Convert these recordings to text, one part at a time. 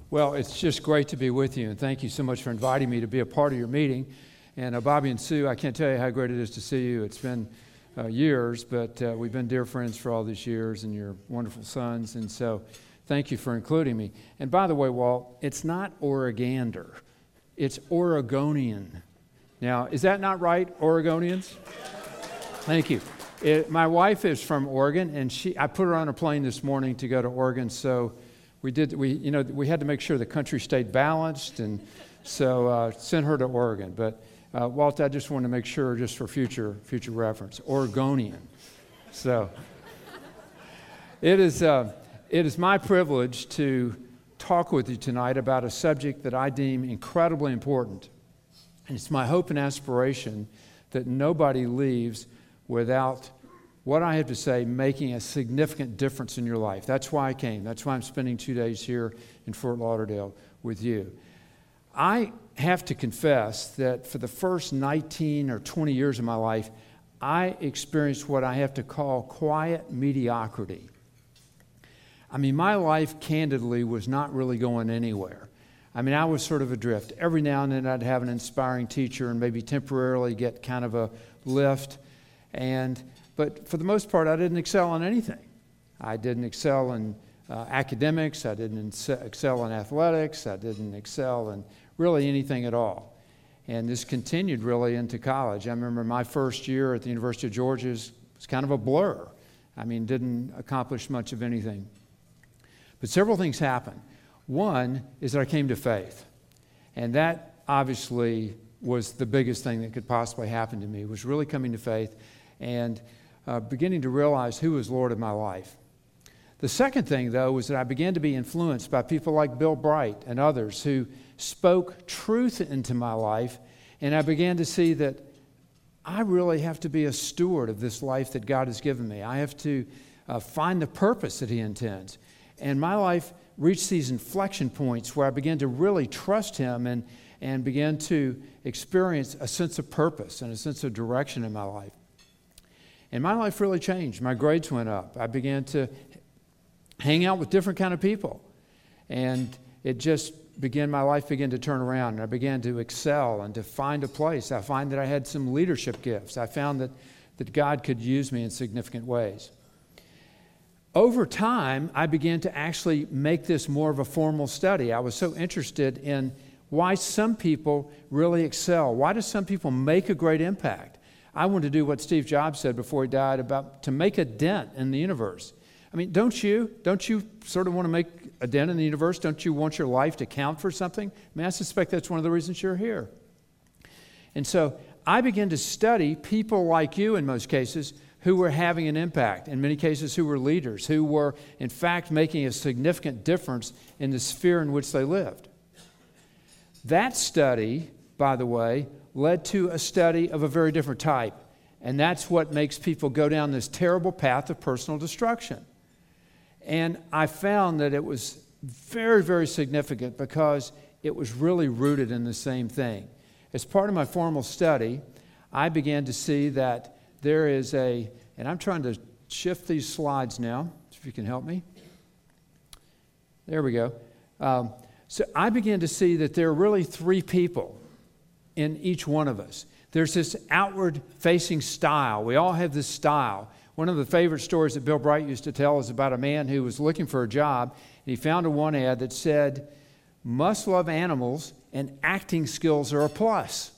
Well, it's just great to be with you, and thank you so much for inviting me to be a part of your meeting. And Bobby and Sue, I can't tell you how great it is to see you. It's been years, but we've been dear friends for all these years, and you're wonderful sons, and so thank you for including me. And by the way, Walt, it's not Oregander, it's Oregonian. Now, is that not right, Oregonians? Thank you. My wife is from Oregon, and I put her on a plane this morning to go to Oregon, so we had to make sure the country stayed balanced, and so sent her to Oregon. But Walt, I just want to make sure, just for future reference, Oregonian. So it is my privilege to talk with you tonight about a subject that I deem incredibly important. And it's my hope and aspiration that nobody leaves without what I have to say making a significant difference in your life. That's why I came. That's why I'm spending 2 days here in Fort Lauderdale with you. I have to confess that for the first 19 or 20 years of my life, I experienced what I have to call quiet mediocrity. I mean, my life, candidly, was not really going anywhere. I mean, I was sort of adrift. Every now and then I'd have an inspiring teacher and maybe temporarily get kind of a lift. But for the most part, I didn't excel in anything. I didn't excel in academics. I didn't excel in athletics. I didn't excel in really anything at all. And this continued really into college. I remember my first year at the University of Georgia was kind of a blur. I mean, didn't accomplish much of anything. But several things happened. One is that I came to faith. And that obviously was the biggest thing that could possibly happen to me, was really coming to faith and beginning to realize who was Lord of my life. The second thing, though, was that I began to be influenced by people like Bill Bright and others who spoke truth into my life, and I began to see that I really have to be a steward of this life that God has given me. I have to find the purpose that He intends. And my life reached these inflection points where I began to really trust Him and began to experience a sense of purpose and a sense of direction in my life. And my life really changed. My grades went up. I began to hang out with different kind of people. And my life began to turn around, and I began to excel and to find a place. I find that I had some leadership gifts. I found that God could use me in significant ways. Over time, I began to actually make this more of a formal study. I was so interested in why some people really excel. Why do some people make a great impact? I wanted to do what Steve Jobs said before he died about to make a dent in the universe. I mean, don't you sort of want to make a dent in the universe? Don't you want your life to count for something? I mean, I suspect that's one of the reasons you're here. And so I began to study people like you in most cases who were having an impact, in many cases who were leaders, who were in fact making a significant difference in the sphere in which they lived. That study, by the way, led to a study of a very different type. And that's what makes people go down this terrible path of personal destruction. And I found that it was very, very significant because it was really rooted in the same thing. As part of my formal study, I began to see that there is and I'm trying to shift these slides now, if you can help me. There we go. So I began to see that there are really three people in each one of us. There's this outward-facing style. We all have this style. One of the favorite stories that Bill Bright used to tell is about a man who was looking for a job, and he found a one ad that said, "Must love animals and acting skills are a plus."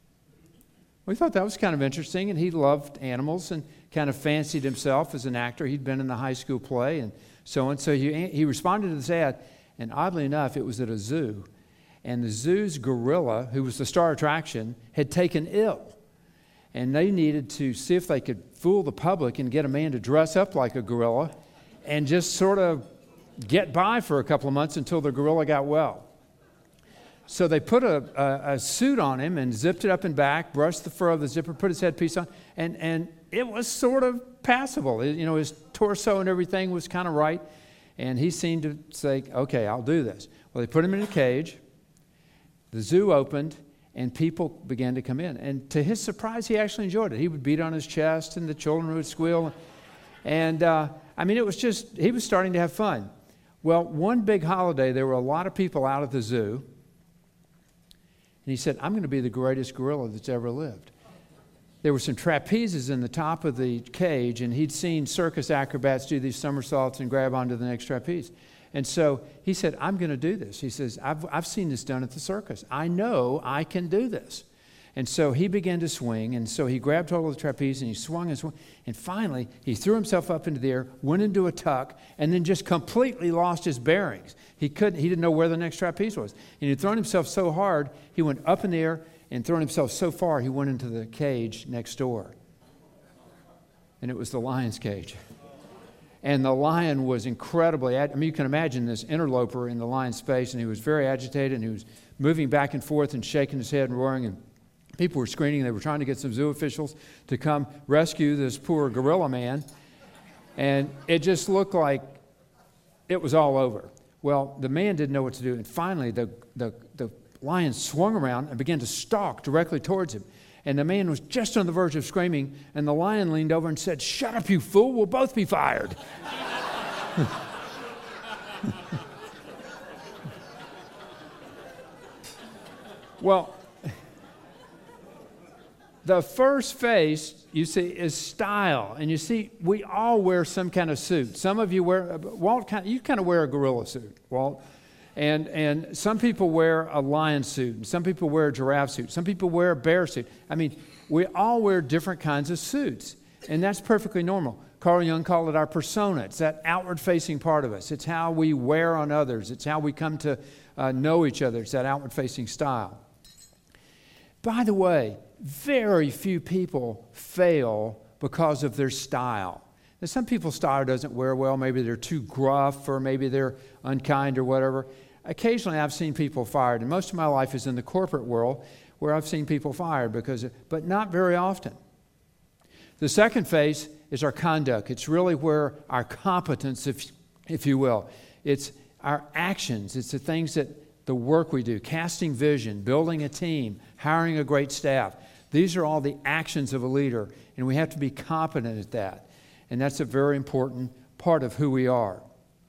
We thought that was kind of interesting, and he loved animals and kind of fancied himself as an actor. He'd been in the high school play and so on. So he responded to this ad, and oddly enough, it was at a zoo. And the zoo's gorilla, who was the star attraction, had taken ill. And they needed to see if they could fool the public and get a man to dress up like a gorilla and just sort of get by for a couple of months until the gorilla got well. So they put a suit on him and zipped it up and back, brushed the fur of the zipper, put his headpiece on, and it was sort of passable. His torso and everything was kind of right. And he seemed to say, okay, I'll do this. Well, they put him in a cage. The zoo opened, and people began to come in. And to his surprise, he actually enjoyed it. He would beat on his chest, and the children would squeal. And, it was just, he was starting to have fun. Well, one big holiday, there were a lot of people out at the zoo. And he said, I'm going to be the greatest gorilla that's ever lived. There were some trapezes in the top of the cage, and he'd seen circus acrobats do these somersaults and grab onto the next trapeze. And so he said, I'm going to do this. He says, I've seen this done at the circus. I know I can do this. And so he began to swing, and so he grabbed hold of the trapeze, and he swung and swung. And finally, he threw himself up into the air, went into a tuck, and then just completely lost his bearings. He didn't know where the next trapeze was. And he'd thrown himself so hard, he went up in the air and thrown himself so far, he went into the cage next door. And it was the lion's cage. And the lion was incredibly, you can imagine this interloper in the lion's space, and he was very agitated, and he was moving back and forth and shaking his head and roaring, and people were screaming. They were trying to get some zoo officials to come rescue this poor gorilla man. And it just looked like it was all over. Well, the man didn't know what to do. And finally, the lion swung around and began to stalk directly towards him. And the man was just on the verge of screaming. And the lion leaned over and said, "Shut up, you fool. We'll both be fired." Well, the first phase, you see, is style. And you see, we all wear some kind of suit. Some of you wear, Walt, you kind of wear a gorilla suit, Walt. And some people wear a lion suit. And some people wear a giraffe suit. Some people wear a bear suit. I mean, we all wear different kinds of suits. And that's perfectly normal. Carl Jung called it our persona. It's that outward-facing part of us. It's how we wear on others. It's how we come to know each other. It's that outward-facing style. By the way, very few people fail because of their style. Now, some people's style doesn't wear well. Maybe they're too gruff, or maybe they're unkind or whatever. Occasionally, I've seen people fired, and most of my life is in the corporate world where I've seen people fired, but not very often. The second phase is our conduct. It's really where our competence, if you will. It's our actions. It's the things the work we do, casting vision, building a team, hiring a great staff. These are all the actions of a leader, and we have to be competent at that. And that's a very important part of who we are.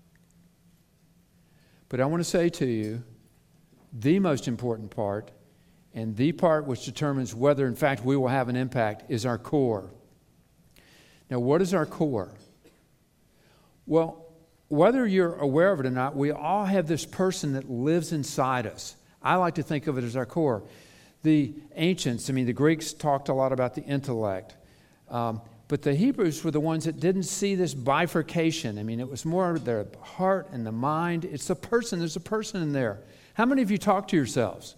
But I want to say to you, the most important part, and the part which determines whether, in fact, we will have an impact, is our core. Now, what is our core? Well, whether you're aware of it or not, we all have this person that lives inside us. I like to think of it as our core. The ancients, the Greeks talked a lot about the intellect. But the Hebrews were the ones that didn't see this bifurcation. It was more the heart and the mind. It's the person. There's a person in there. How many of you talk to yourselves?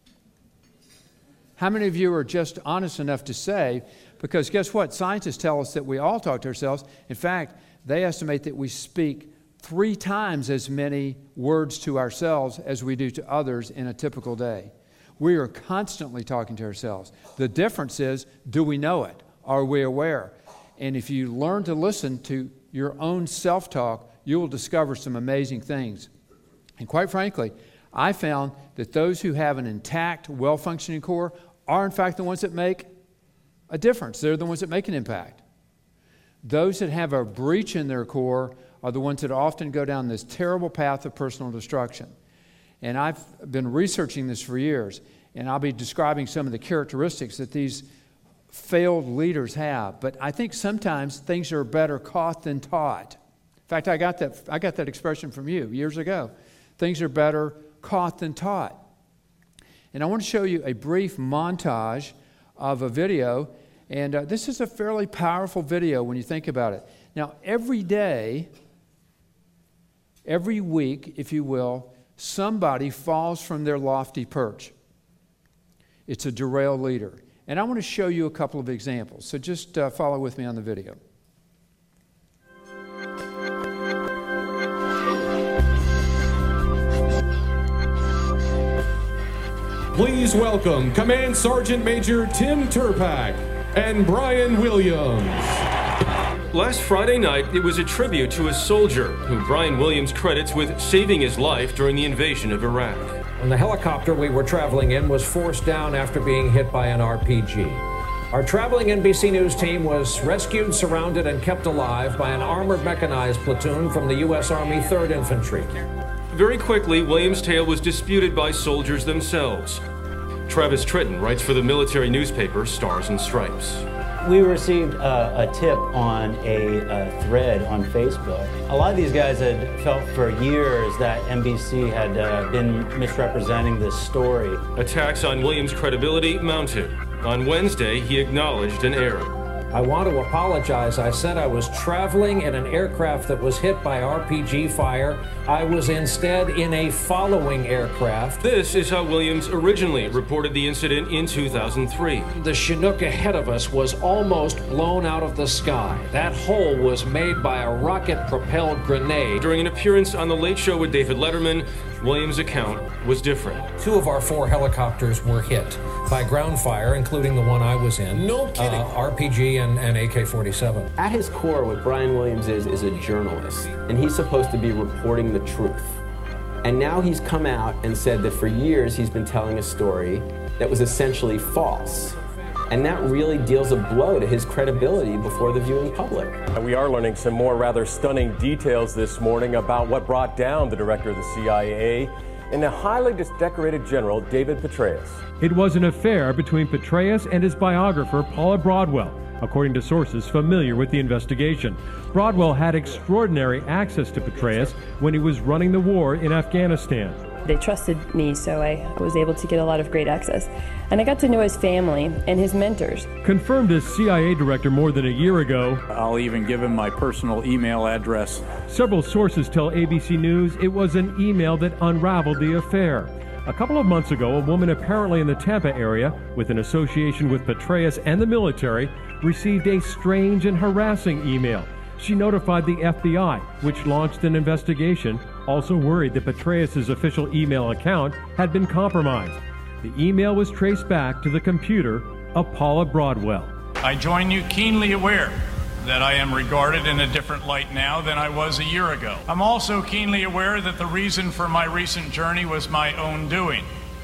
How many of you are just honest enough to say, because guess what? Scientists tell us that we all talk to ourselves. In fact, they estimate that we speak 3 times as many words to ourselves as we do to others in a typical day. We are constantly talking to ourselves. The difference is, do we know it? Are we aware? And if you learn to listen to your own self-talk, you will discover some amazing things. And quite frankly, I found that those who have an intact, well-functioning core are, in fact, the ones that make a difference. They're the ones that make an impact. Those that have a breach in their core are the ones that often go down this terrible path of personal destruction. And I've been researching this for years, and I'll be describing some of the characteristics that these failed leaders have. But I think sometimes things are better caught than taught. In fact, I got that expression from you years ago. Things are better caught than taught. And I want to show you a brief montage of a video. And this is a fairly powerful video when you think about it. Now, every day, every week, if you will, somebody falls from their lofty perch. It's a derailed leader. And I want to show you a couple of examples. So just follow with me on the video. Please welcome Command Sergeant Major Tim Turpak and Brian Williams. Last Friday night, it was a tribute to a soldier who Brian Williams credits with saving his life during the invasion of Iraq. And the helicopter we were traveling in was forced down after being hit by an RPG. Our traveling NBC News team was rescued, surrounded, and kept alive by an armored mechanized platoon from the U.S. Army 3rd Infantry. Very quickly, Williams' tale was disputed by soldiers themselves. Travis Tritton writes for the military newspaper Stars and Stripes. We received a tip on a thread on Facebook. A lot of these guys had felt for years that NBC had been misrepresenting this story. Attacks on Williams' credibility mounted. On Wednesday, he acknowledged an error. I want to apologize. I said I was traveling in an aircraft that was hit by RPG fire. I was instead in a following aircraft. This is how Williams originally reported the incident in 2003. The Chinook ahead of us was almost blown out of the sky. That hole was made by a rocket-propelled grenade. During an appearance on The Late Show with David Letterman, Williams' account was different. 2 of our 4 helicopters were hit by ground fire, including the one I was in. No kidding. RPG and AK-47. At his core, what Brian Williams is a journalist, and he's supposed to be reporting the truth. And now he's come out and said that for years he's been telling a story that was essentially false. And that really deals a blow to his credibility before the viewing public. We are learning some more rather stunning details this morning about what brought down the director of the CIA and the highly decorated General David Petraeus. It was an affair between Petraeus and his biographer, Paula Broadwell, according to sources familiar with the investigation. Broadwell had extraordinary access to Petraeus when he was running the war in Afghanistan. They trusted me, so I was able to get a lot of great access. And I got to know his family and his mentors. Confirmed as CIA director more than a year ago. I'll even give him my personal email address. Several sources tell ABC News it was an email that unraveled the affair. A couple of months ago, a woman apparently in the Tampa area, with an association with Petraeus and the military, received a strange and harassing email. She notified the FBI, which launched an investigation, also worried that Petraeus' official email account had been compromised. The email was traced back to the computer of Paula Broadwell. I join you keenly aware that I am regarded in a different light now than I was a year ago. I'm also keenly aware that the reason for my recent journey was my own doing.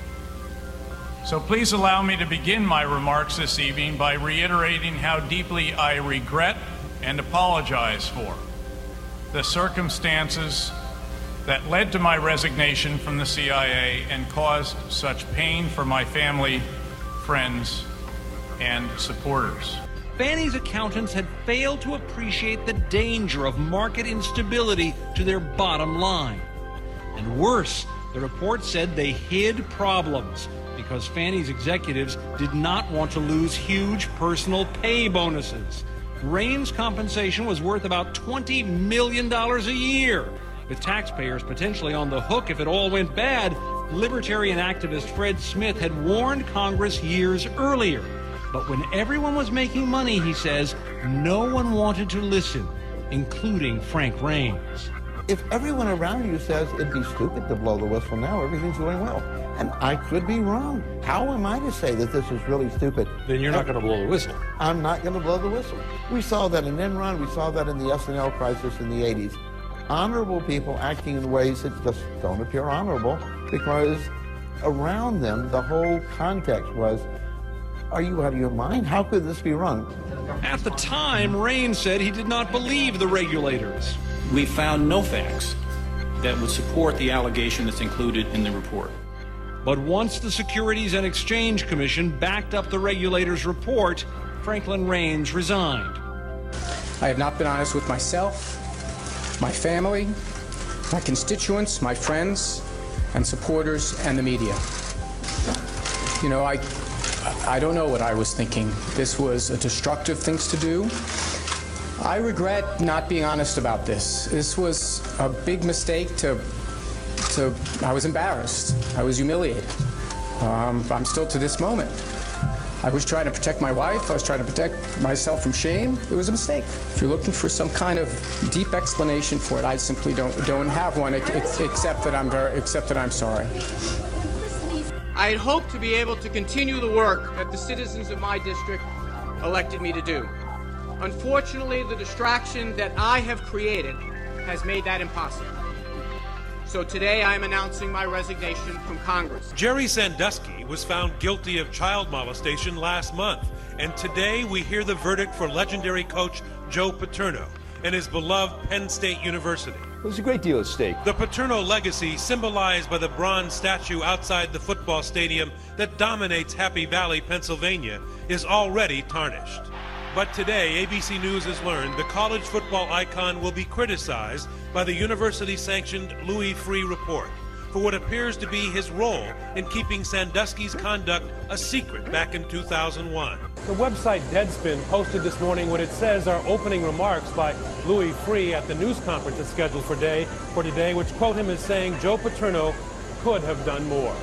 So please allow me to begin my remarks this evening by reiterating how deeply I regret and apologize for the circumstances that led to my resignation from the CIA and caused such pain for my family, friends, and supporters. Fannie's accountants had failed to appreciate the danger of market instability to their bottom line. And worse, the report said they hid problems because Fannie's executives did not want to lose huge personal pay bonuses. Rain's compensation was worth about $20 million a year. With taxpayers potentially on the hook if it all went bad, libertarian activist Fred Smith had warned Congress years earlier. But when everyone was making money, he says, no one wanted to listen, including Frank Raines. If everyone around you says it'd be stupid to blow the whistle now, everything's going well. And I could be wrong. How am I to say that this is really stupid? Then you're not going to blow the whistle. I'm not going to blow the whistle. We saw that in Enron. We saw that in the S&L crisis in the 80s. Honorable people acting in ways that just don't appear honorable because around them, the whole context was, are you out of your mind? How could this be wrong? At the time, Raines said he did not believe the regulators. We found no facts that would support the allegation that's included in the report. But once the Securities and Exchange Commission backed up the regulators' report, Franklin Raines resigned. I have not been honest with myself, my family, my constituents, my friends, and supporters, and the media. You know, I don't know what I was thinking. This was a destructive thing to do. I regret not being honest about this. This was a big mistake I was embarrassed. I was humiliated. I'm still to this moment. I was trying to protect my wife. I was trying to protect myself from shame. It was a mistake. If you're looking for some kind of deep explanation for it, I simply don't have one, except that I'm sorry. I had hoped to be able to continue the work that the citizens of my district elected me to do. Unfortunately, the distraction that I have created has made that impossible. So today I am announcing my resignation from Congress. Jerry Sandusky was found guilty of child molestation last month And today we hear the verdict for legendary coach Joe Paterno and his beloved Penn State University. There's a great deal at stake. The Paterno legacy, symbolized by the bronze statue outside the football stadium that dominates Happy Valley, Pennsylvania, is already tarnished. But today, ABC News has learned the college football icon will be criticized by the university-sanctioned Louis Freeh report for what appears to be his role in keeping Sandusky's conduct a secret back in 2001. The website Deadspin posted this morning what it says are opening remarks by Louis Freeh at the news conference that's scheduled for today, which quote him as saying Joe Paterno could have done more.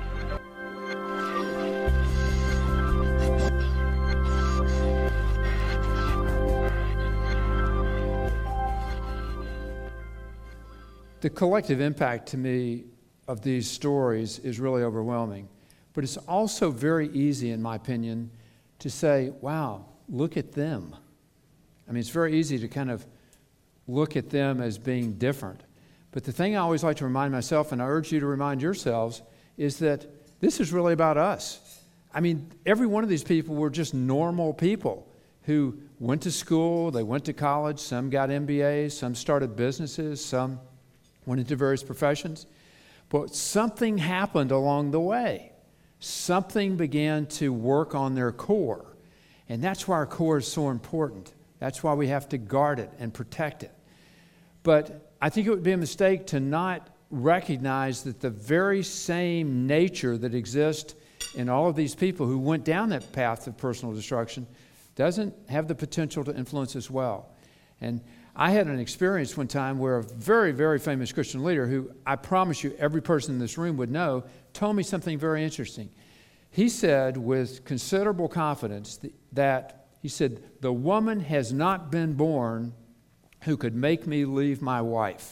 The collective impact to me of these stories is really overwhelming. But it's also very easy, in my opinion, to say, wow, look at them. I mean, it's very easy to kind of look at them as being different. But the thing I always like to remind myself, and I urge you to remind yourselves, is that this is really about us. I mean, every one of these people were just normal people who went to school, they went to college, some got MBAs, some started businesses, some went into various professions. But something happened along the way. Something began to work on their core. And that's why our core is so important. That's why we have to guard it and protect it. But I think it would be a mistake to not recognize that the very same nature that exists in all of these people who went down that path of personal destruction doesn't have the potential to influence us well. And I had an experience one time where a very, very famous Christian leader, who I promise you every person in this room would know, told me something very interesting. He said with considerable confidence that he said, the woman has not been born who could make me leave my wife.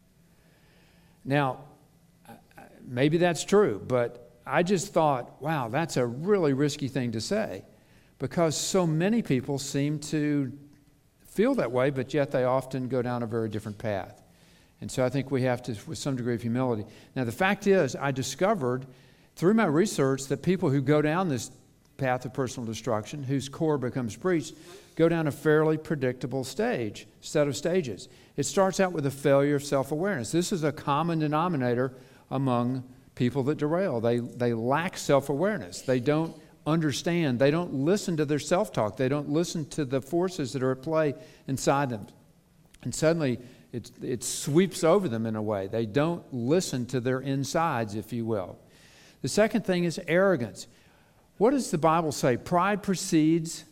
Now, maybe that's true, but I just thought, wow, that's a really risky thing to say, because so many people seem to feel that way, but yet they often go down a very different path. And so I think we have to, with some degree of humility. Now, the fact is, I discovered through my research that people who go down this path of personal destruction, whose core becomes breached, go down a fairly predictable set of stages. It starts out with a failure of self-awareness. This is a common denominator among people that derail. They lack self-awareness. They don't understand. They don't listen to their self-talk. They don't listen to the forces that are at play inside them. And suddenly, it sweeps over them in a way. They don't listen to their insides, if you will. The second thing is arrogance. What does the Bible say? Pride precedes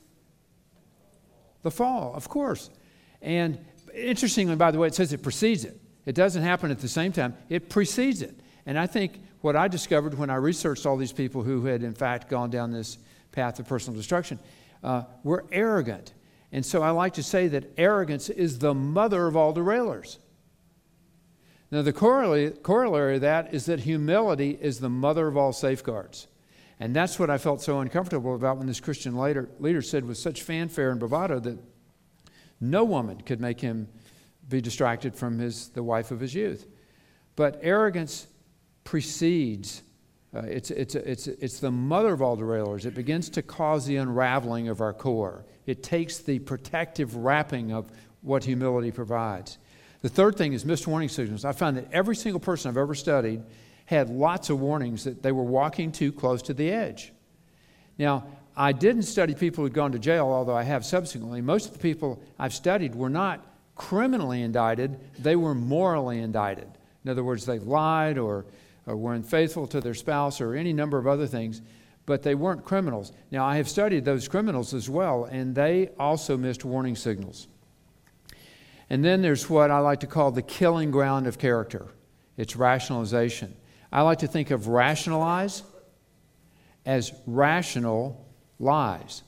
the fall, of course. And interestingly, by the way, it says it precedes it. It doesn't happen at the same time. It precedes it. And I think what I discovered when I researched all these people who had, in fact, gone down this path of personal destruction were arrogant. And so I like to say that arrogance is the mother of all derailers. Now, the corollary of that is that humility is the mother of all safeguards. And that's what I felt so uncomfortable about when this Christian leader said with such fanfare and bravado that no woman could make him be distracted from the wife of his youth. But arrogance precedes, it's the mother of all derailers. It begins to cause the unraveling of our core. It takes the protective wrapping of what humility provides. The third thing is missed warning signals. I found that every single person I've ever studied had lots of warnings that they were walking too close to the edge. Now, I didn't study people who'd gone to jail, although I have subsequently. Most of the people I've studied were not criminally indicted, they were morally indicted. In other words, they lied or were unfaithful to their spouse or any number of other things, but they weren't criminals. Now, I have studied those criminals as well, and they also missed warning signals. And then there's what I like to call the killing ground of character. It's rationalization. I like to think of rationalize as rational lies.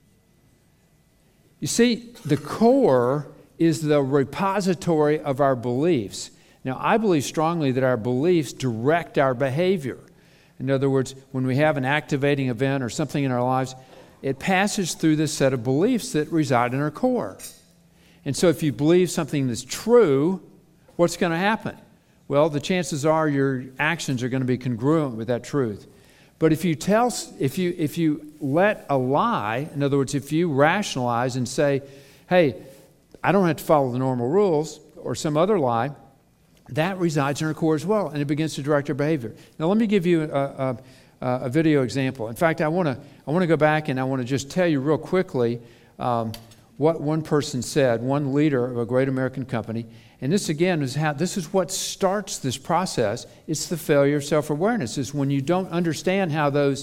You see, the core is the repository of our beliefs. Now, I believe strongly that our beliefs direct our behavior. In other words, when we have an activating event or something in our lives, it passes through this set of beliefs that reside in our core. And so if you believe something that's true, what's going to happen? Well, the chances are your actions are going to be congruent with that truth. But if you let a lie, in other words, if you rationalize and say, hey, I don't have to follow the normal rules, or some other lie, that resides in our core as well, and it begins to direct our behavior. Now, let me give you a video example. In fact, I want to go back and I want to just tell you real quickly what one person said, one leader of a great American company. And this, again, this is what starts this process. It's the failure of self-awareness. It's when you don't understand how those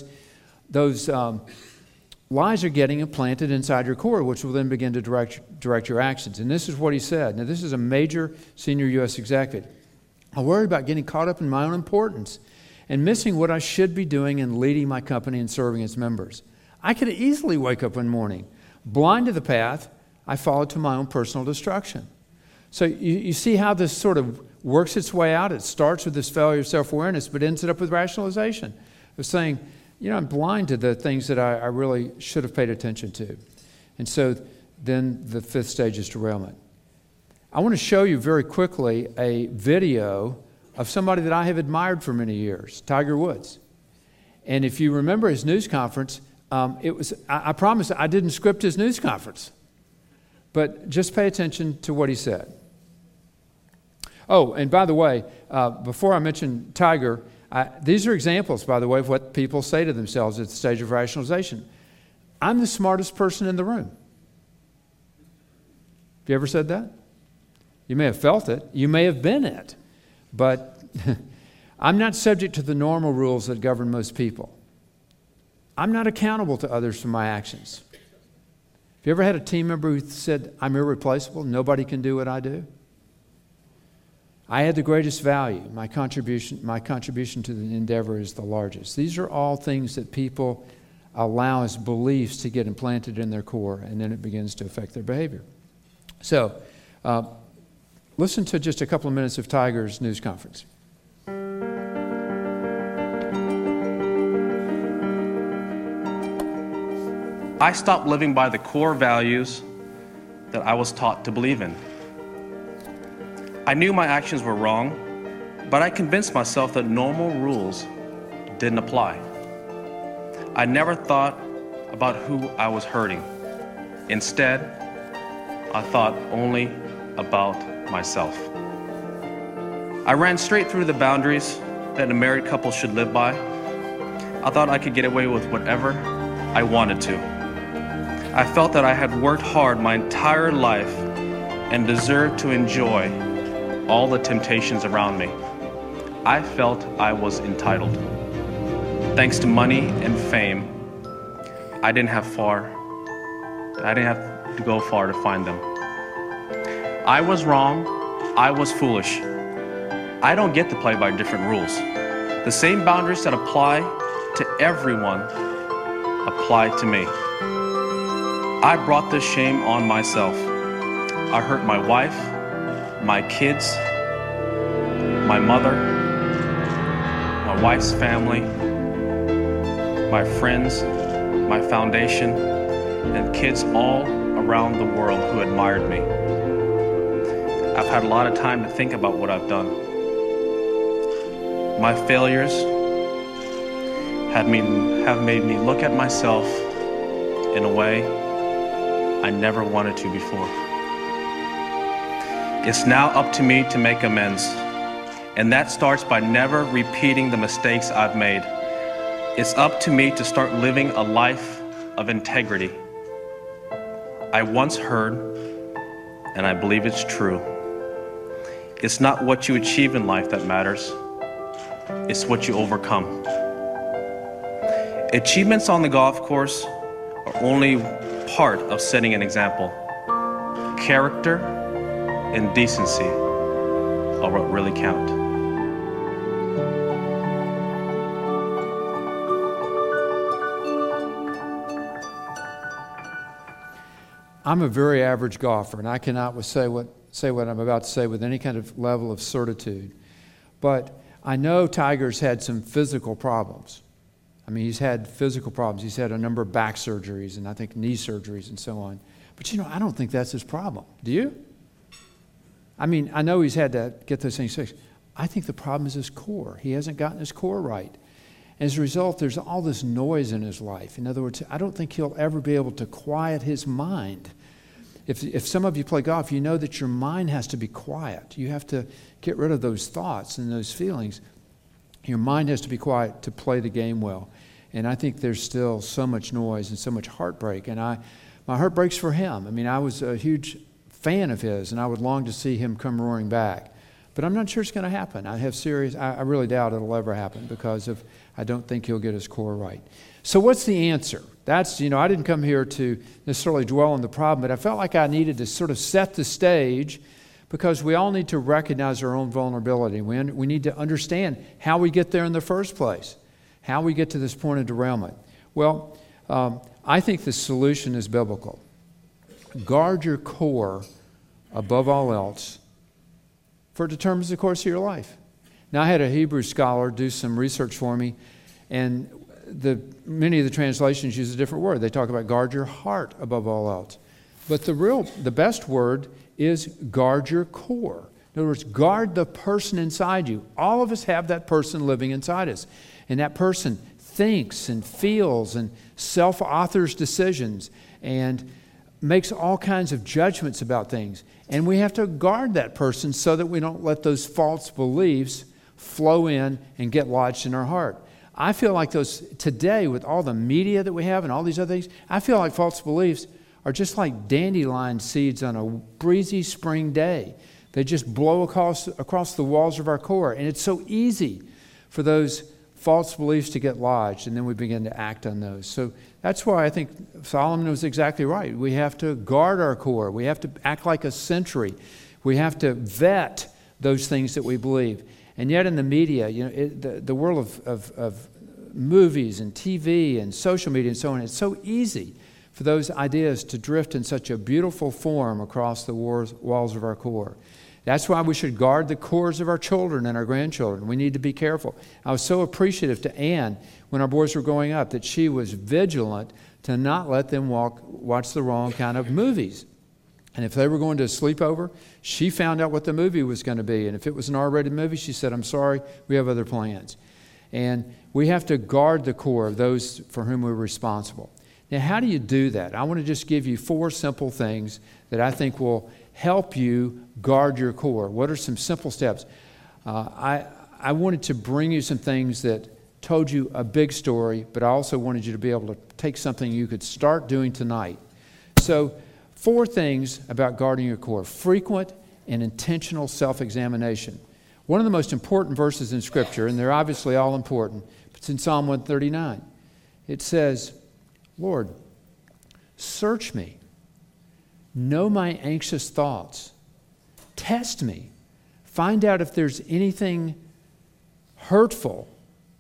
lies are getting implanted inside your core, which will then begin to direct your actions. And this is what he said. Now, this is a major senior U.S. executive. I worry about getting caught up in my own importance and missing what I should be doing in leading my company and serving its members. I could easily wake up one morning, blind to the path I followed to my own personal destruction. So you see how this sort of works its way out. It starts with this failure of self-awareness, but ends up with rationalization of saying, I'm blind to the things that I really should have paid attention to. And so then the fifth stage is derailment. I want to show you very quickly a video of somebody that I have admired for many years, Tiger Woods. And if you remember his news conference, I promise I didn't script his news conference. But just pay attention to what he said. Oh, and by the way, before I mention Tiger, these are examples, by the way, of what people say to themselves at the stage of rationalization. I'm the smartest person in the room. Have you ever said that? You may have felt it. You may have been it. But I'm not subject to the normal rules that govern most people. I'm not accountable to others for my actions. Have you ever had a team member who said, I'm irreplaceable, nobody can do what I do? I add the greatest value. My contribution to the endeavor is the largest. These are all things that people allow as beliefs to get implanted in their core, and then it begins to affect their behavior. So, listen to just a couple of minutes of Tiger's news conference. I stopped living by the core values that I was taught to believe in. I knew my actions were wrong, but I convinced myself that normal rules didn't apply. I never thought about who I was hurting. Instead, I thought only about myself. I ran straight through the boundaries that a married couple should live by. I thought I could get away with whatever I wanted to. I felt that I had worked hard my entire life and deserved to enjoy all the temptations around me. I felt I was entitled. Thanks to money and fame, I didn't have to go far to find them. I was wrong. I was foolish. I don't get to play by different rules. The same boundaries that apply to everyone apply to me. I brought this shame on myself. I hurt my wife, my kids, my mother, my wife's family, my friends, my foundation, and kids all around the world who admired me. I've had a lot of time to think about what I've done. My failures have made me look at myself in a way I never wanted to before. It's now up to me to make amends, and that starts by never repeating the mistakes I've made. It's up to me to start living a life of integrity. I once heard, and I believe it's true, it's not what you achieve in life that matters, it's what you overcome. Achievements on the golf course are only part of setting an example. Character and decency are what really count. I'm a very average golfer, and I cannot say what I'm about to say with any kind of level of certitude. But I know Tiger's had some physical problems. I mean, he's had physical problems. He's had a number of back surgeries and I think knee surgeries and so on. But I don't think that's his problem. Do you? I mean, I know he's had to get those things fixed. I think the problem is his core. He hasn't gotten his core right. As a result, there's all this noise in his life. In other words, I don't think he'll ever be able to quiet his mind. If some of you play golf, you know that your mind has to be quiet. You have to get rid of those thoughts and those feelings. Your mind has to be quiet to play the game well. And I think there's still so much noise and so much heartbreak. And my heart breaks for him. I mean, I was a huge fan of his, and I would long to see him come roaring back. But I'm not sure it's going to happen. I really doubt it'll ever happen because I don't think he'll get his core right. So what's the answer? That's, I didn't come here to necessarily dwell on the problem, but I felt like I needed to sort of set the stage because we all need to recognize our own vulnerability. We need to understand how we get there in the first place, how we get to this point of derailment. Well, I think the solution is biblical. Guard your core above all else, for it determines the course of your life. Now, I had a Hebrew scholar do some research for me, and many of the translations use a different word. They talk about guard your heart above all else. But the best word is guard your core. In other words, guard the person inside you. All of us have that person living inside us. And that person thinks and feels and self-authors decisions and makes all kinds of judgments about things. And we have to guard that person so that we don't let those false beliefs flow in and get lodged in our heart. I feel like those, today with all the media that we have and all these other things, I feel like false beliefs are just like dandelion seeds on a breezy spring day. They just blow across the walls of our core. And it's so easy for those false beliefs to get lodged, and then we begin to act on those. So that's why I think Solomon was exactly right. We have to guard our core. We have to act like a sentry. We have to vet those things that we believe. And yet in the media, the world of movies and TV and social media and so on, it's so easy for those ideas to drift in such a beautiful form across the walls of our core. That's why we should guard the cores of our children and our grandchildren. We need to be careful. I was so appreciative to Ann when our boys were growing up that she was vigilant to not let them watch the wrong kind of movies. And if they were going to a sleepover, she found out what the movie was going to be. And if it was an R-rated movie, she said, "I'm sorry, we have other plans." And we have to guard the core of those for whom we're responsible. Now, how do you do that? I want to just give you 4 simple things that I think will help you guard your core. What are some simple steps? I wanted to bring you some things that told you a big story, but I also wanted you to be able to take something you could start doing tonight. So 4 things about guarding your core. Frequent and intentional self-examination. One of the most important verses in Scripture, and they're obviously all important, it's in Psalm 139. It says, "Lord, search me. Know my anxious thoughts. Test me. Find out if there's anything hurtful,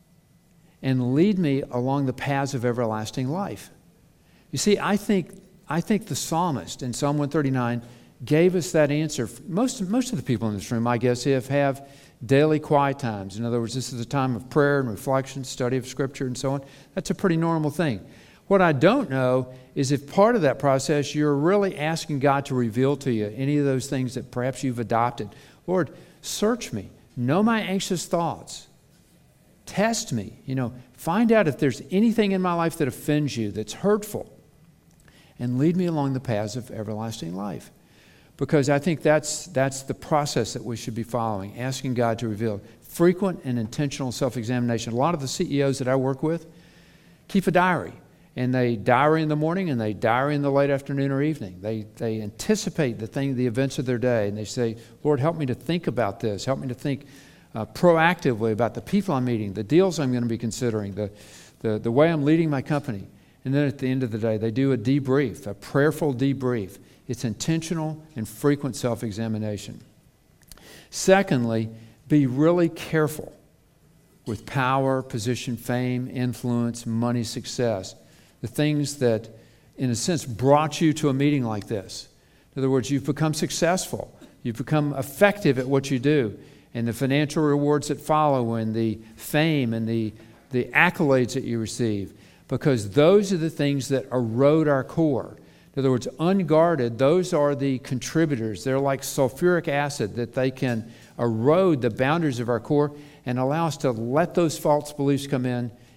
and lead me along the paths of everlasting life." You see, I think the psalmist in Psalm 139 gave us that answer. Most of the people in this room, I guess, have daily quiet times. In other words, this is a time of prayer and reflection, study of Scripture, and so on. That's a pretty normal thing. What I don't know is if part of that process you're really asking God to reveal to you any of those things that perhaps you've adopted. Lord, search me. Know my anxious thoughts. Test me. Find out if there's anything in my life that offends you, that's hurtful, and lead me along the paths of everlasting life. Because I think that's the process that we should be following, asking God to reveal. Frequent and intentional self-examination. A lot of the CEOs that I work with keep a diary. And they diary in the morning and they diary in the late afternoon or evening. They anticipate the events of their day. And they say, "Lord, help me to think about this. Help me to think proactively about the people I'm meeting, the deals I'm going to be considering, the way I'm leading my company." And then at the end of the day, they do a debrief, a prayerful debrief. It's intentional and frequent self-examination. Secondly, be really careful with power, position, fame, influence, money, success. The things that, in a sense, brought you to a meeting like this. In other words, you've become successful. You've become effective at what you do. And the financial rewards that follow and the fame and the accolades that you receive. Because those are the things that erode our core. In other words, unguarded, those are the contributors. They're like sulfuric acid, that they can erode the boundaries of our core and allow us to let those false beliefs come in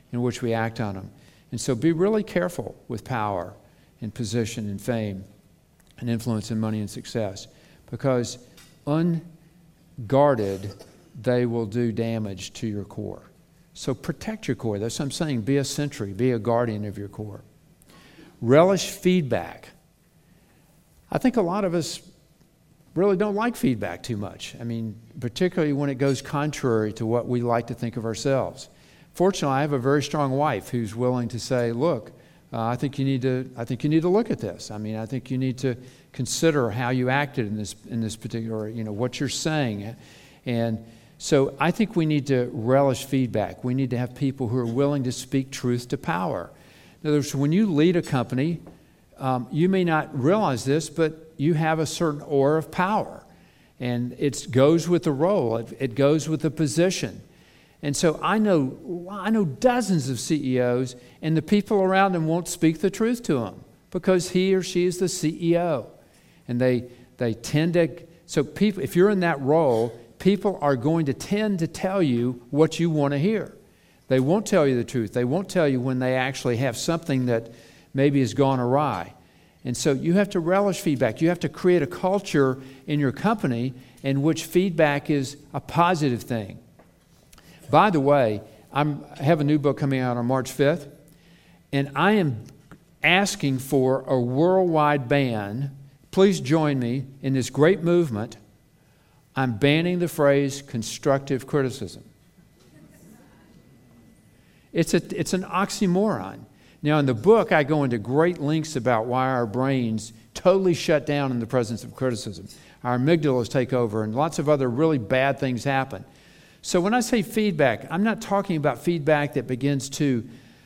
in which we act on them. And so be really careful with power and position and fame and influence and money and success, because unguarded, they will do damage to your core. So protect your core. That's what I'm saying. Be a sentry. Be a guardian of your core. Relish feedback. I think a lot of us really don't like feedback too much. I mean, particularly when it goes contrary to what we like to think of ourselves. Fortunately, I have a very strong wife who's willing to say, look, I think you need to look at this. I mean, I think you need to consider how you acted in this particular, what you're saying. And so I think we need to relish feedback. We need to have people who are willing to speak truth to power. In other words, when you lead a company, you may not realize this, but you have a certain aura of power. And it goes with the role. It goes with the position. And so I know dozens of CEOs, and the people around them won't speak the truth to them because he or she is the CEO. And they tend to, so people, if you're in that role, people are going to tend to tell you what you want to hear. They won't tell you the truth. They won't tell you when they actually have something that maybe has gone awry. And so you have to relish feedback. You have to create a culture in your company in which feedback is a positive thing. By the way, I have a new book coming out on March 5th, and I am asking for a worldwide ban. Please join me in this great movement. I'm banning the phrase constructive criticism. It's an oxymoron. Now, in the book, I go into great lengths about why our brains totally shut down in the presence of criticism. Our amygdalas take over, and lots of other really bad things happen. So when I say feedback, I'm not talking about feedback that begins to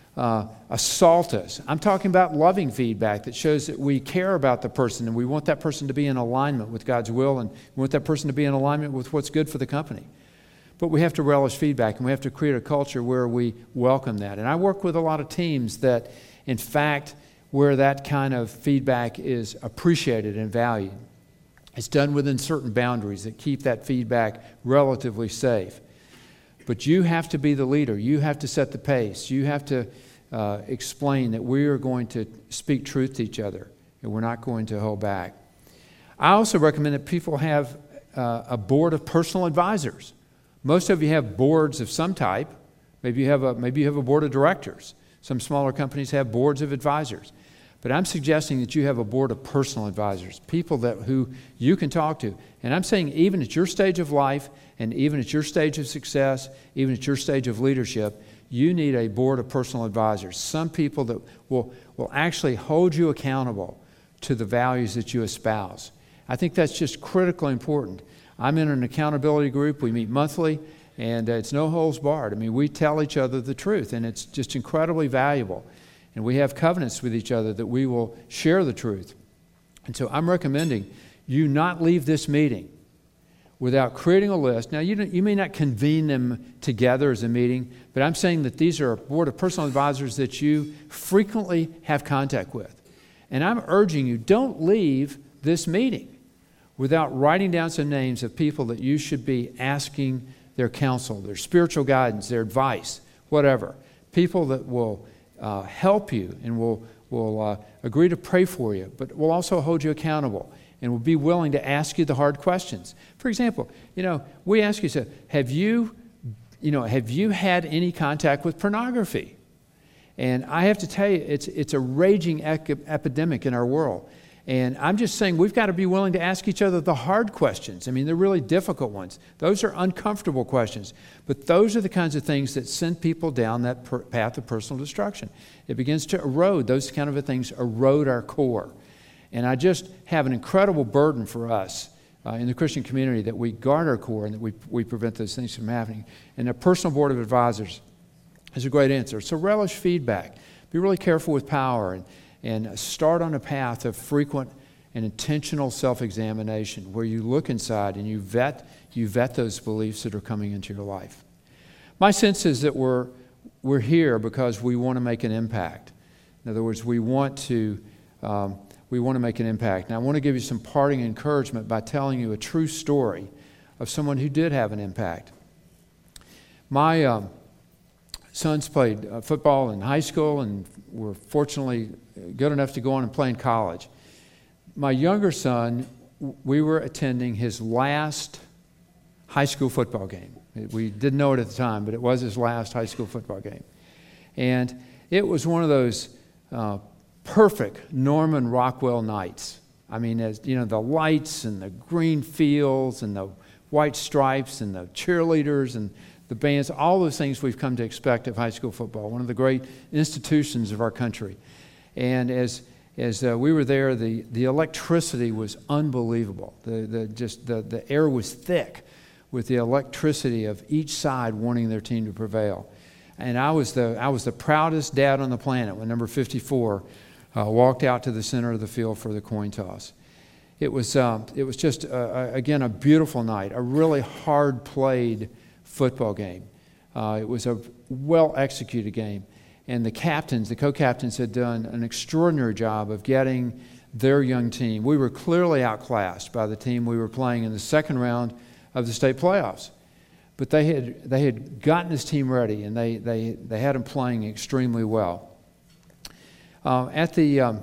assault us. I'm talking about loving feedback that shows that we care about the person and we want that person to be in alignment with God's will, and we want that person to be in alignment with what's good for the company. But we have to relish feedback, and we have to create a culture where we welcome that. And I work with a lot of teams that, in fact, where that kind of feedback is appreciated and valued. It's done within certain boundaries that keep that feedback relatively safe. But you have to be the leader. You have to set the pace. You have to explain that we are going to speak truth to each other, and we're not going to hold back. I also recommend that people have a board of personal advisors. Most of you have boards of some type. Maybe you have a board of directors. Some smaller companies have boards of advisors. But I'm suggesting that you have a board of personal advisors, people who you can talk to. And I'm saying even at your stage of life, and even at your stage of success, even at your stage of leadership, you need a board of personal advisors. Some people that will actually hold you accountable to the values that you espouse. I think that's just critically important. I'm in an accountability group. We meet monthly, and it's no holds barred. I mean, we tell each other the truth, and it's just incredibly valuable. And we have covenants with each other that we will share the truth. And so I'm recommending you not leave this meeting without creating a list. Now, you may not convene them together as a meeting, but I'm saying that these are a board of personal advisors that you frequently have contact with. And I'm urging you, don't leave this meeting without writing down some names of people that you should be asking their counsel, their spiritual guidance, their advice, whatever. People that will help you and will agree to pray for you, but will also hold you accountable and will be willing to ask you the hard questions. For example, we ask you, so, have you had any contact with pornography? And I have to tell you, it's a raging epidemic in our world. And I'm just saying we've got to be willing to ask each other the hard questions. I mean, they're really difficult ones. Those are uncomfortable questions. But those are the kinds of things that send people down that path of personal destruction. It begins to erode. Those kind of things erode our core. And I just have an incredible burden for us in the Christian community that we guard our core and that we prevent those things from happening. And a personal board of advisors is a great answer. So relish feedback. Be really careful with power and start on a path of frequent and intentional self-examination where you look inside and you vet those beliefs that are coming into your life. My sense is that we're here because we want to make an impact. In other words, we want to make an impact. Now, I want to give you some parting encouragement by telling you a true story of someone who did have an impact. My sons played football in high school and were fortunately good enough to go on and play in college. My younger son, we were attending his last high school football game. We didn't know it at the time, but it was his last high school football game. And it was one of those perfect Norman Rockwell nights. I mean, as you know, the lights and the green fields and the white stripes and the cheerleaders and the bands, all those things we've come to expect of high school football, one of the great institutions of our country. And as we were there, the electricity was unbelievable. The air was thick with the electricity of each side wanting their team to prevail. And I was the proudest dad on the planet when number 54 walked out to the center of the field for the coin toss. It was just again a beautiful night, a really hard played football game. It was a well executed game, and the co-captains had done an extraordinary job of getting their young team. We were clearly outclassed by the team we were playing in the second round of the state playoffs. But they had gotten this team ready, and they had them playing extremely well. As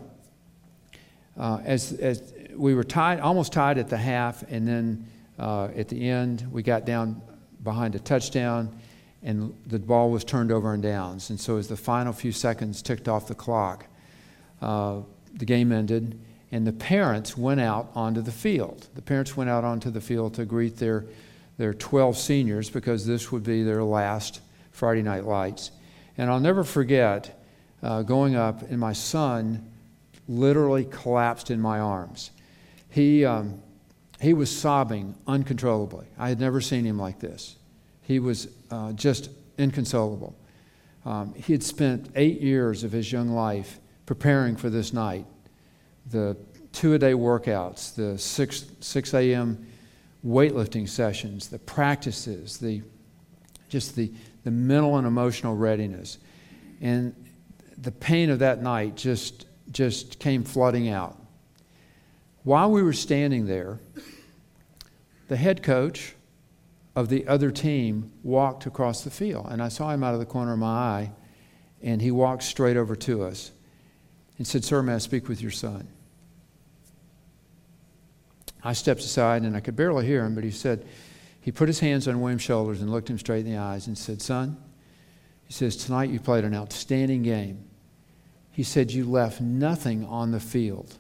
we were almost tied at the half, and then at the end we got down behind a touchdown, and the ball was turned over in downs. And so as the final few seconds ticked off the clock, the game ended, and the parents went out onto the field. The parents went out onto the field to greet their 12 seniors, because this would be their last Friday Night Lights. And I'll never forget going up, and my son literally collapsed in my arms. He was sobbing uncontrollably. I had never seen him like this. He was just inconsolable. He had spent 8 years of his young life preparing for this night. The 2-a-day workouts, the 6 a.m. weightlifting sessions, the practices, the mental and emotional readiness. And the pain of that night just came flooding out. While we were standing there, the head coach of the other team walked across the field, and I saw him out of the corner of my eye, and he walked straight over to us and said, "Sir, may I speak with your son?" I stepped aside, and I could barely hear him, but he put his hands on William's shoulders and looked him straight in the eyes and said, "Son," he says, "tonight you played an outstanding game." He said, "You left nothing on the field."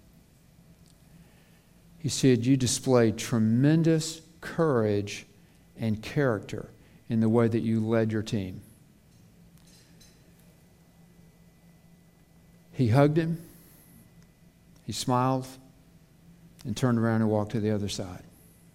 He said, "You displayed tremendous courage and character in the way that you led your team." He hugged him, he smiled, and turned around and walked to the other side.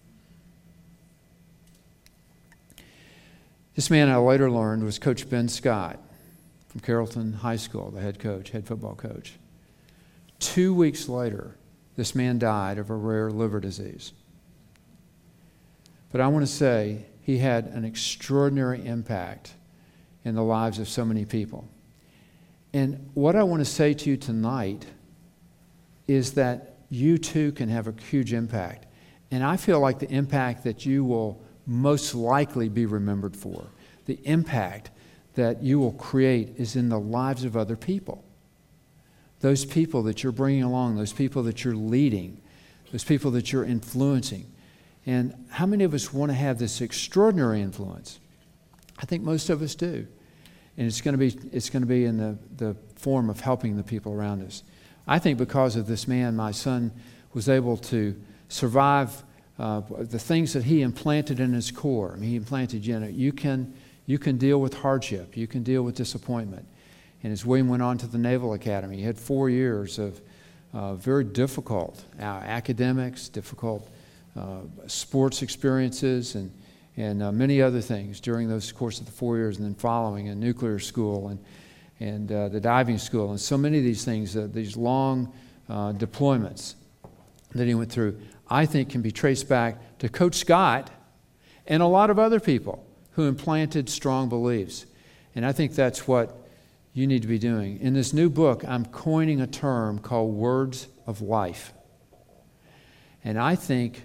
This man, I later learned, was Coach Ben Scott from Carrollton High School, the head football coach. 2 weeks later, this man died of a rare liver disease. But I want to say he had an extraordinary impact in the lives of so many people. And what I want to say to you tonight is that you too can have a huge impact. And I feel like the impact that you will most likely be remembered for, the impact that you will create, is in the lives of other people. Those people that you're bringing along, those people that you're leading, those people that you're influencing. And how many of us want to have this extraordinary influence? I think most of us do. And it's going to be in the form of helping the people around us. I think because of this man, my son was able to survive the things that he implanted in his core. I mean, he implanted, you can deal with hardship, you can deal with disappointment. And as William went on to the Naval Academy, he had 4 years of very difficult academics, difficult sports experiences, and many other things during those course of the 4 years, and then following in nuclear school and the diving school, and so many of these things, these long deployments that he went through, I think can be traced back to Coach Scott and a lot of other people who implanted strong beliefs. And I think that's what you need to be doing. In this new book, I'm coining a term called words of life. And I think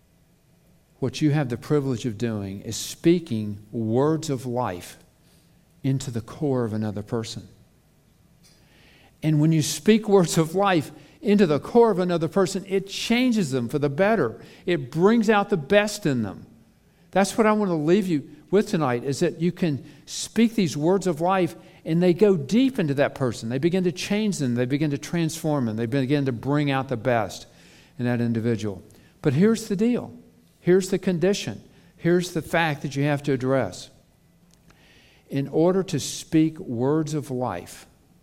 what you have the privilege of doing is speaking words of life into the core of another person. And when you speak words of life into the core of another person, it changes them for the better. It brings out the best in them. That's what I want to leave you with tonight, is that you can speak these words of life and they go deep into that person. They begin to change them. They begin to transform them. They begin to bring out the best in that individual. But here's the deal. Here's the condition. Here's the fact that you have to address. In order to speak words of life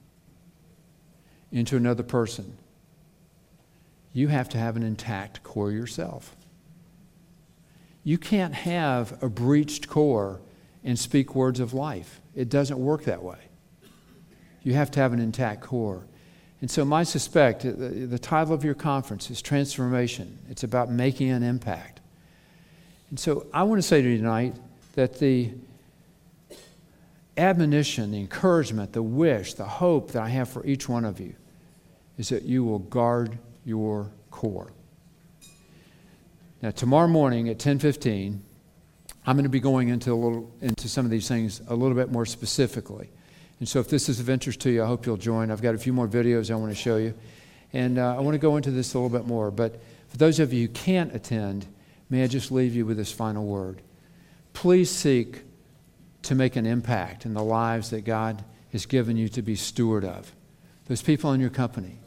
into another person, you have to have an intact core yourself. You can't have a breached core and speak words of life. It doesn't work that way. You have to have an intact core. And so I suspect the title of your conference is Transformation. It's about making an impact. And so I want to say to you tonight that the admonition, the encouragement, the wish, the hope that I have for each one of you is that you will guard your core. Now, tomorrow morning at 10:15, I'm going to be going into some of these things a little bit more specifically. And so if this is of interest to you, I hope you'll join. I've got a few more videos I want to show you. And I want to go into this a little bit more. But for those of you who can't attend, may I just leave you with this final word. Please seek to make an impact in the lives that God has given you to be steward of. Those people in your company.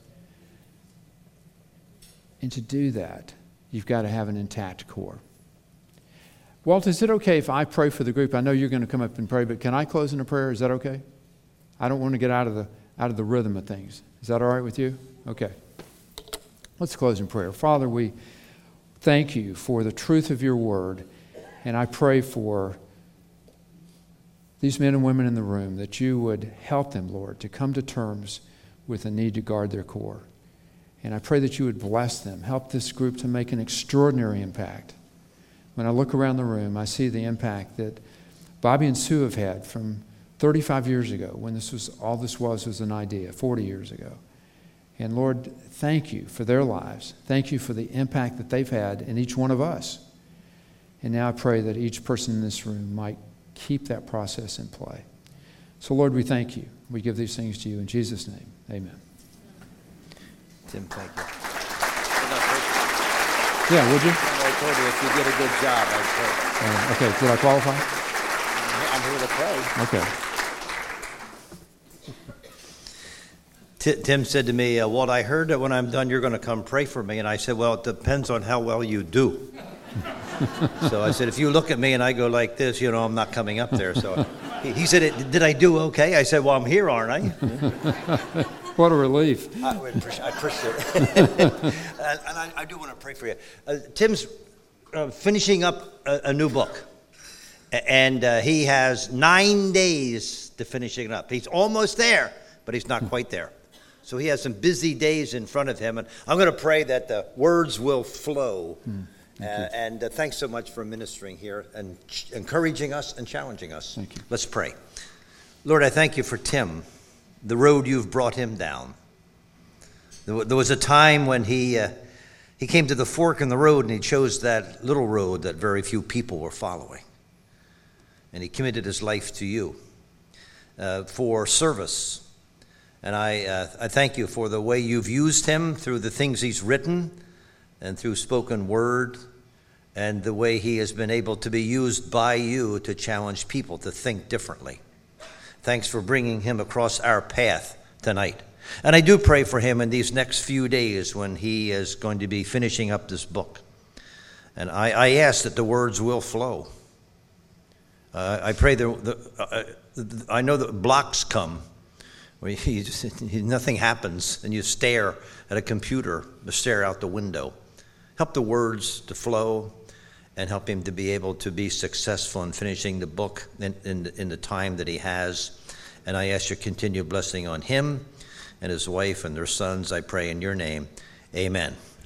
And to do that, you've got to have an intact core. Walt, is it okay if I pray for the group? I know you're going to come up and pray, but can I close in a prayer? Is that okay? I don't want to get out of the rhythm of things. Is that all right with you? Okay. Let's close in prayer. Father, we thank you for the truth of your word, and I pray for these men and women in the room that you would help them, Lord, to come to terms with the need to guard their core. And I pray that you would bless them, help this group to make an extraordinary impact. When I look around the room, I see the impact that Bobby and Sue have had from 35 years ago, when all this was an idea, 40 years ago. And Lord, thank you for their lives. Thank you for the impact that they've had in each one of us. And now I pray that each person in this room might keep that process in play. So Lord, we thank you. We give these things to you in Jesus' name. Amen. Tim, thank you. Yeah, would you? I told you if you did a good job, I'd pray. Okay, did I qualify? I'm here to pray. Okay. Tim said to me, Walt, I heard that when I'm done, you're going to come pray for me. And I said, well, it depends on how well you do. So I said, if you look at me and I go like this, I'm not coming up there. So he said, did I do okay? I said, well, I'm here, aren't I? What a relief. I appreciate it. And I do want to pray for you. Tim's finishing up a new book. And he has 9 days to finishing it up. He's almost there, but he's not quite there. So he has some busy days in front of him. And I'm going to pray that the words will flow. And thanks so much for ministering here and encouraging us and challenging us. Thank you. Let's pray. Lord, I thank you for Tim, the road you've brought him down. There was a time when he came to the fork in the road and he chose that little road that very few people were following. And he committed his life to you for service. And I thank you for the way you've used him through the things he's written and through spoken word, and the way he has been able to be used by you to challenge people to think differently. Thanks for bringing him across our path tonight. And I do pray for him in these next few days when he is going to be finishing up this book. And I ask that the words will flow. I pray I know that blocks come where nothing happens and you stare at a computer or stare out the window. Help the words to flow and help him to be able to be successful in finishing the book in the time that he has. And I ask your continued blessing on him and his wife and their sons, I pray in your name. Amen.